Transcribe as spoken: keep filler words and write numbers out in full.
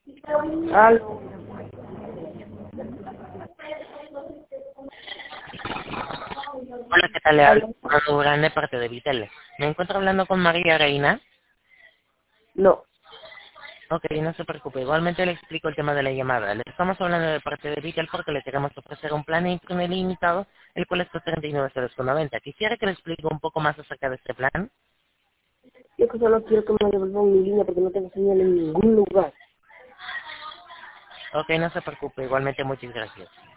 Aló. Hola, ¿qué tal? Le hablo Aló. Fernando Durán de parte de Vitel. Me encuentro hablando con María Reina. No. Ok, no se preocupe. Igualmente le explico el tema de la llamada. Le estamos hablando de parte de Vitel porque le queremos ofrecer un plan ilimitado, el cual está treinta y nueve euros con noventa. Quisiera que le explique un poco más acerca de este plan. Yo que solo quiero que me devuelvan mi línea porque no tengo señal en ningún lugar. Ok, no se preocupe. Igualmente, muchas gracias.